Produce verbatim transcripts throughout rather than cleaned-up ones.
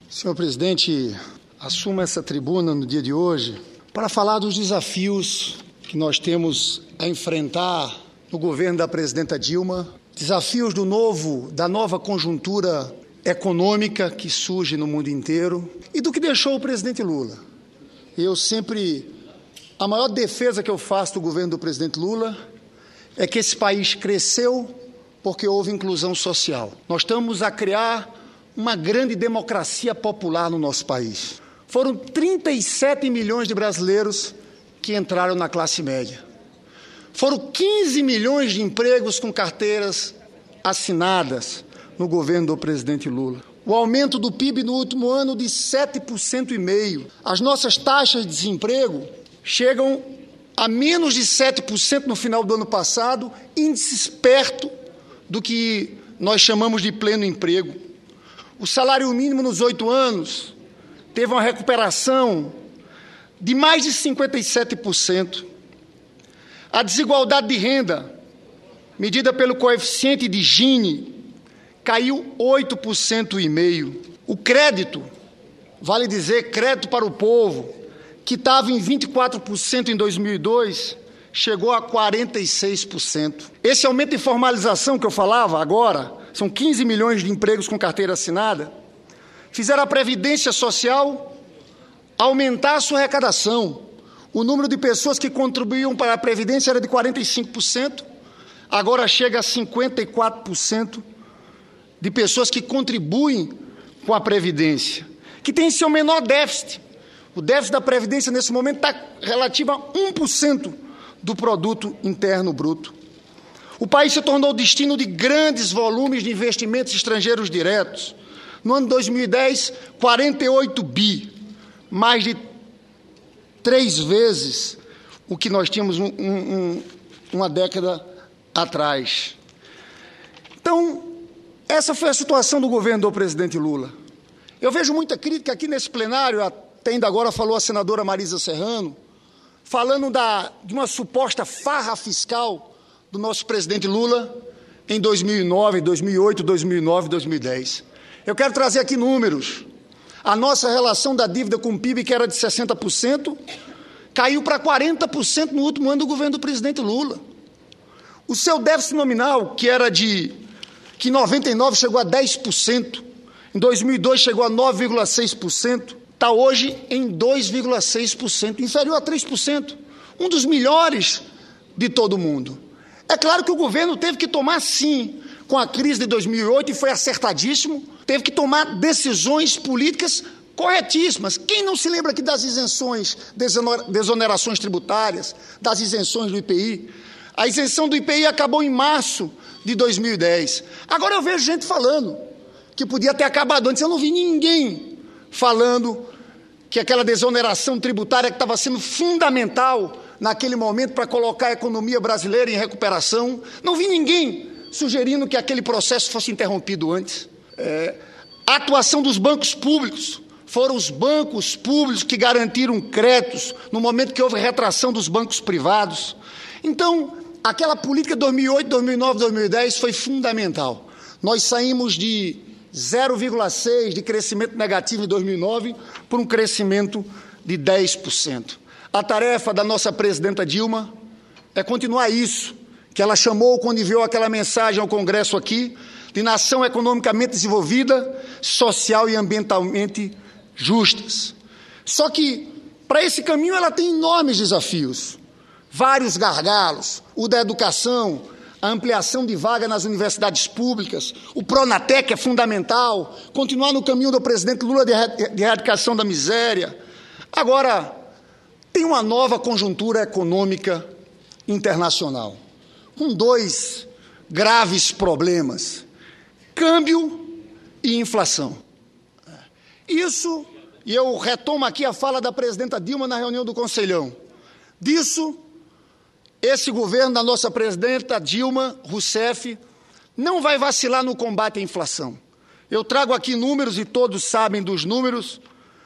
Senhor presidente, assumo essa tribuna no dia de hoje para falar dos desafios que nós temos a enfrentar no governo da presidenta Dilma, desafios do novo, da nova conjuntura econômica que surge no mundo inteiro e do que deixou o presidente Lula. Eu sempre, a maior defesa que eu faço do governo do presidente Lula é que esse país cresceu porque houve inclusão social. Nós estamos a criar uma grande democracia popular no nosso país. Foram trinta e sete milhões de brasileiros que entraram na classe média. Foram quinze milhões de empregos com carteiras assinadas no governo do presidente Lula. O aumento do P I B no último ano de sete por cento e meio. As nossas taxas de desemprego chegam a menos de sete por cento no final do ano passado, índices perto do que nós chamamos de pleno emprego. O salário mínimo nos oito anos teve uma recuperação de mais de cinquenta e sete por cento. A desigualdade de renda, medida pelo coeficiente de Gini, caiu oito por cento e meio. O crédito, vale dizer, crédito para o povo, que estava em vinte e quatro por cento em dois mil e dois, chegou a quarenta e seis por cento. Esse aumento de formalização que eu falava agora, são quinze milhões de empregos com carteira assinada, fizeram a Previdência Social aumentar a sua arrecadação. O número de pessoas que contribuíam para a Previdência era de quarenta e cinco por cento, agora chega a cinquenta e quatro por cento de pessoas que contribuem com a Previdência, que tem seu menor déficit. O déficit da Previdência, nesse momento, está relativo a um por cento do produto interno bruto. O país se tornou destino de grandes volumes de investimentos estrangeiros diretos. No ano dois mil e dez, quarenta e oito bi, mais de três vezes o que nós tínhamos um, um, uma década atrás. Então, essa foi a situação do governo do presidente Lula. Eu vejo muita crítica aqui nesse plenário, até ainda agora falou a senadora Marisa Serrano, falando da, de uma suposta farra fiscal do nosso presidente Lula em dois mil e nove, dois mil e oito, dois mil e nove, dois mil e dez. Eu quero trazer aqui números. A nossa relação da dívida com o P I B, que era de sessenta por cento, caiu para quarenta por cento no último ano do governo do presidente Lula. O seu déficit nominal, que era de que em noventa e nove chegou a dez por cento, em dois mil e dois chegou a nove vírgula seis por cento, está hoje em dois vírgula seis por cento, inferior a três por cento, um dos melhores de todo o mundo. É claro que o governo teve que tomar, sim, com a crise de dois mil e oito, e foi acertadíssimo, teve que tomar decisões políticas corretíssimas. Quem não se lembra aqui das isenções, desonerações tributárias, das isenções do I P I? A isenção do I P I acabou em março de dois mil e dez. Agora eu vejo gente falando que podia ter acabado antes. Eu não vi ninguém falando que aquela desoneração tributária que estava sendo fundamental naquele momento para colocar a economia brasileira em recuperação, não vi ninguém sugerindo que aquele processo fosse interrompido antes. É, a atuação dos bancos públicos, foram os bancos públicos que garantiram créditos no momento que houve retração dos bancos privados. Então, aquela política de dois mil e oito, dois mil e nove, dois mil e dez foi fundamental. Nós saímos de zero vírgula seis por cento de crescimento negativo em dois mil e nove para um crescimento de dez por cento. A tarefa da nossa presidenta Dilma é continuar isso, que ela chamou quando enviou aquela mensagem ao Congresso aqui, de nação economicamente desenvolvida, social e ambientalmente justas. Só que, para esse caminho, ela tem enormes desafios, vários gargalos, o da educação, a ampliação de vaga nas universidades públicas, o Pronatec é fundamental, continuar no caminho do presidente Lula de erradicação da miséria. Agora, tem uma nova conjuntura econômica internacional, com dois graves problemas: câmbio e inflação. Isso, e eu retomo aqui a fala da presidenta Dilma na reunião do Conselhão, disso, esse governo da nossa presidenta Dilma Rousseff não vai vacilar no combate à inflação. Eu trago aqui números e todos sabem dos números,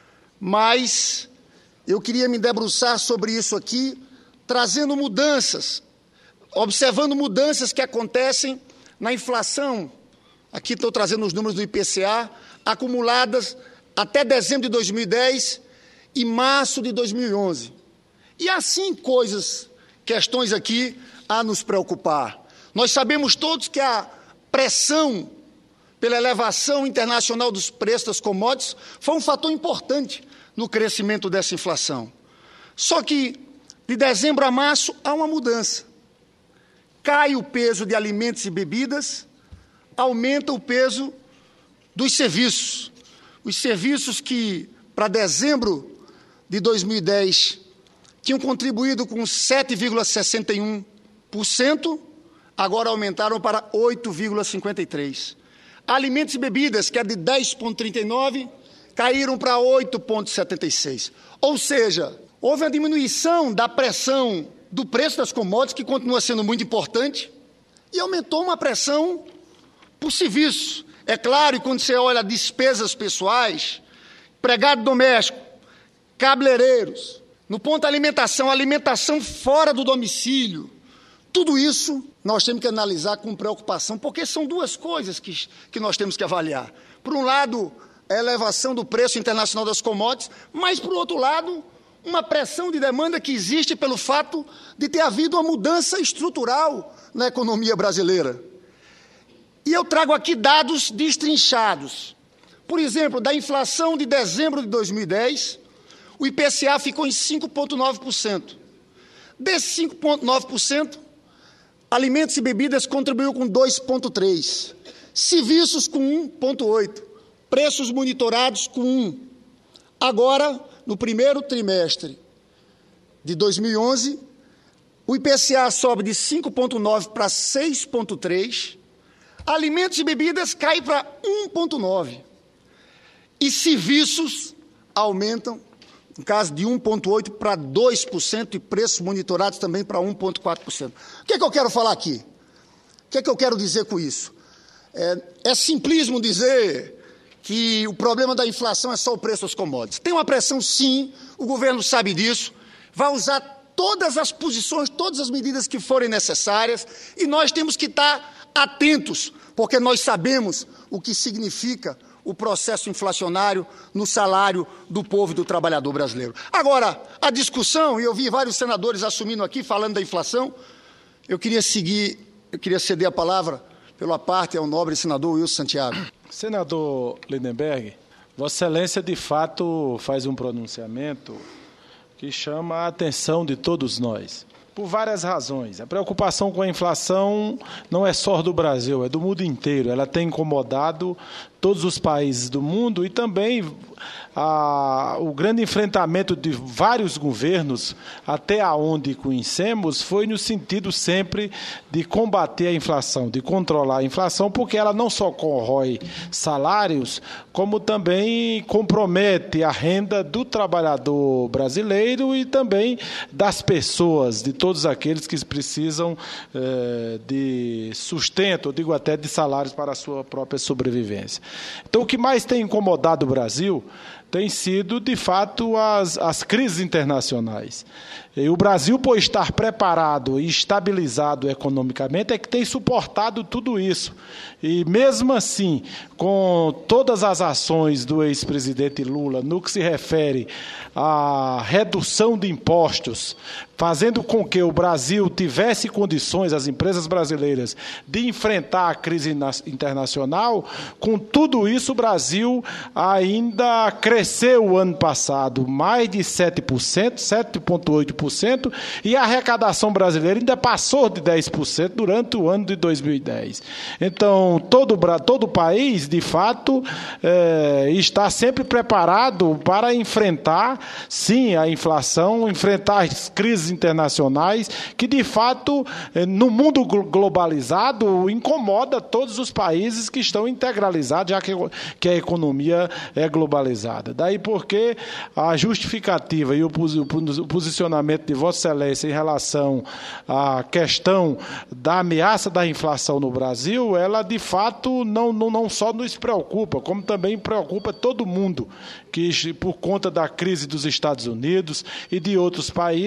mas eu queria me debruçar sobre isso aqui, trazendo mudanças, observando mudanças que acontecem na inflação. Aqui estou trazendo os números do I P C A, acumuladas até dezembro de dois mil e dez e março de dois mil e onze. E assim coisas, questões aqui a nos preocupar. Nós sabemos todos que a pressão pela elevação internacional dos preços das commodities foi um fator importante no crescimento dessa inflação. Só que, de dezembro a março, há uma mudança. Cai o peso de alimentos e bebidas, aumenta o peso dos serviços. Os serviços que, para dezembro de dois mil e dez, tinham contribuído com sete vírgula sessenta e um por cento, agora aumentaram para oito vírgula cinquenta e três por cento. Alimentos e bebidas, que era de dez vírgula trinta e nove por cento, caíram para oito vírgula setenta e seis por cento. Ou seja, houve uma diminuição da pressão do preço das commodities, que continua sendo muito importante, e aumentou uma pressão por serviços. É claro, e quando você olha despesas pessoais, empregado doméstico, cabeleireiros, no ponto da alimentação, alimentação fora do domicílio, tudo isso nós temos que analisar com preocupação, porque são duas coisas que, que nós temos que avaliar. Por um lado, a elevação do preço internacional das commodities, mas, por outro lado, uma pressão de demanda que existe pelo fato de ter havido uma mudança estrutural na economia brasileira. E eu trago aqui dados destrinchados. Por exemplo, da inflação de dezembro de dois mil e dez, o I P C A ficou em cinco vírgula nove por cento. Desses cinco vírgula nove por cento, alimentos e bebidas contribuiu com dois vírgula três por cento, serviços com um vírgula oito por cento, preços monitorados com um por cento. Agora, no primeiro trimestre de dois mil e onze, o I P C A sobe de cinco vírgula nove por cento para seis vírgula três por cento, alimentos e bebidas cai para um vírgula nove por cento, e serviços aumentam, no caso de um vírgula oito por cento para dois por cento, e preços monitorados também para um vírgula quatro por cento. O que é que eu quero falar aqui? O que é que eu quero dizer com isso? É, é simplismo dizer que o problema da inflação é só o preço das commodities. Tem uma pressão, sim, o governo sabe disso, vai usar todas as posições, todas as medidas que forem necessárias, e nós temos que estar atentos, porque nós sabemos o que significa o processo inflacionário no salário do povo e do trabalhador brasileiro. Agora, a discussão, e eu vi vários senadores assumindo aqui, falando da inflação, eu queria seguir, eu queria ceder a palavra, pela parte, ao nobre senador Wilson Santiago. Senador Lindenberg, Vossa Excelência, de fato, faz um pronunciamento que chama a atenção de todos nós, por várias razões. A preocupação com a inflação não é só do Brasil, é do mundo inteiro. Ela tem incomodado todos os países do mundo e também a, o grande enfrentamento de vários governos, até aonde conhecemos, foi no sentido sempre de combater a inflação, de controlar a inflação, porque ela não só corrói salários, como também compromete a renda do trabalhador brasileiro e também das pessoas, de todos aqueles que precisam eh, de sustento, eu digo até de salários para a sua própria sobrevivência. Então, o que mais tem incomodado o Brasil tem sido, de fato, as, as crises internacionais. E o Brasil, por estar preparado e estabilizado economicamente, é que tem suportado tudo isso. E, mesmo assim, com todas as ações do ex-presidente Lula no que se refere à redução de impostos, fazendo com que o Brasil tivesse condições, as empresas brasileiras, de enfrentar a crise internacional, com tudo isso o Brasil ainda cresceu o ano passado mais de sete por cento, sete vírgula oito por cento, e a arrecadação brasileira ainda passou de dez por cento durante o ano de dois mil e dez. Então, todo, todo o país, de fato, é, está sempre preparado para enfrentar, sim, a inflação, enfrentar as crises internacionais, que, de fato, no mundo globalizado, incomoda todos os países que estão integralizados, já que, que a economia é globalizada. Daí porque a justificativa e o posicionamento de Vossa Excelência em relação à questão da ameaça da inflação no Brasil, ela, de fato, não, não, não só nos preocupa, como também preocupa todo mundo, que, por conta da crise dos Estados Unidos e de outros países, de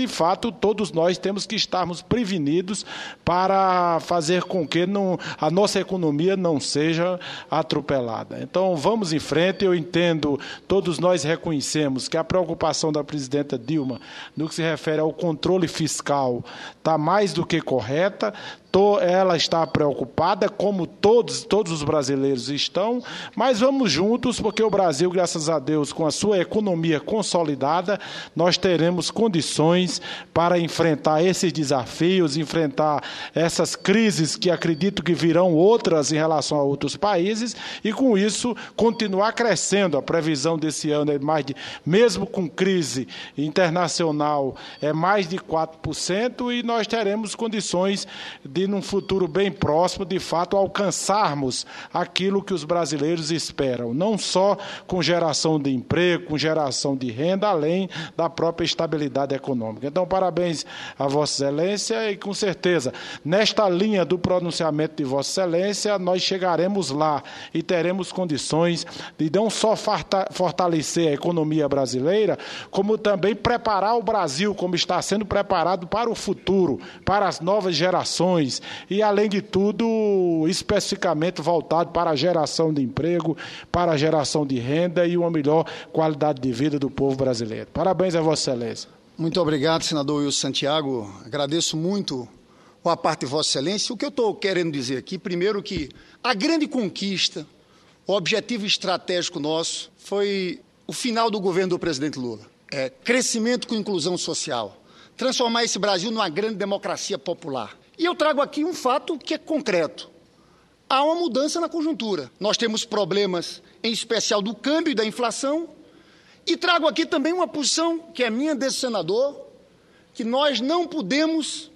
fato, todos nós temos que estarmos prevenidos para fazer com que não, a nossa economia não seja atropelada. Então, vamos em frente. Eu entendo, todos nós reconhecemos que a preocupação da presidenta Dilma, no que se refere ao controle fiscal, está mais do que correta. Ela está preocupada, como todos, todos os brasileiros estão, mas vamos juntos, porque o Brasil, graças a Deus, com a sua economia consolidada, nós teremos condições para enfrentar esses desafios, enfrentar essas crises que acredito que virão outras em relação a outros países, e com isso continuar crescendo. A previsão desse ano é mais de, mesmo com crise internacional, é mais de quatro por cento, e nós teremos condições de, num futuro bem próximo, de fato, alcançarmos aquilo que os brasileiros esperam, não só com geração de emprego, com geração de renda, além da própria estabilidade econômica. Então, parabéns a Vossa Excelência e, com certeza, nesta linha do pronunciamento de Vossa Excelência, nós chegaremos lá e teremos condições de não só fortalecer a economia brasileira, como também preparar o Brasil, como está sendo preparado para o futuro, para as novas gerações, e, além de tudo, especificamente voltado para a geração de emprego, para a geração de renda e uma melhor qualidade de vida do povo brasileiro. Parabéns a Vossa Excelência. Muito obrigado, senador Wilson Santiago. Agradeço muito a parte de Vossa Excelência. O que eu estou querendo dizer aqui, primeiro, que a grande conquista, o objetivo estratégico nosso, foi o final do governo do presidente Lula. É crescimento com inclusão social. Transformar esse Brasil numa grande democracia popular. E eu trago aqui um fato que é concreto. Há uma mudança na conjuntura. Nós temos problemas, em especial, do câmbio e da inflação. E trago aqui também uma posição, que é minha, desse senador, que nós não podemos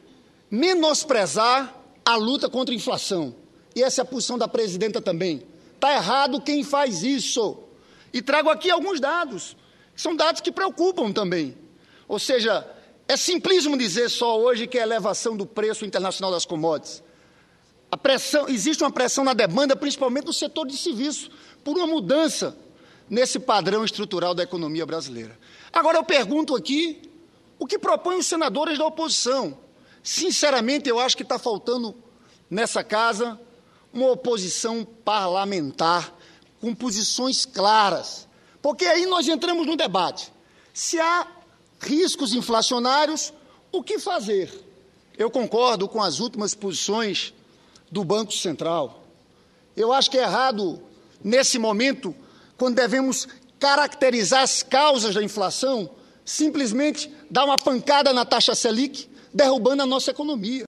menosprezar a luta contra a inflação. E essa é a posição da presidenta também. Está errado quem faz isso. E trago aqui alguns dados, que são dados que preocupam também. Ou seja, é simplismo dizer só hoje que é a elevação do preço internacional das commodities. A pressão, existe uma pressão na demanda, principalmente no setor de serviço, por uma mudança nesse padrão estrutural da economia brasileira. Agora, eu pergunto aqui, o que propõem os senadores da oposição? Sinceramente, eu acho que está faltando, nessa casa, uma oposição parlamentar com posições claras. Porque aí nós entramos no debate. Se há riscos inflacionários, o que fazer? Eu concordo com as últimas posições do Banco Central. Eu acho que é errado, nesse momento, quando devemos caracterizar as causas da inflação, simplesmente dar uma pancada na taxa Selic, derrubando a nossa economia.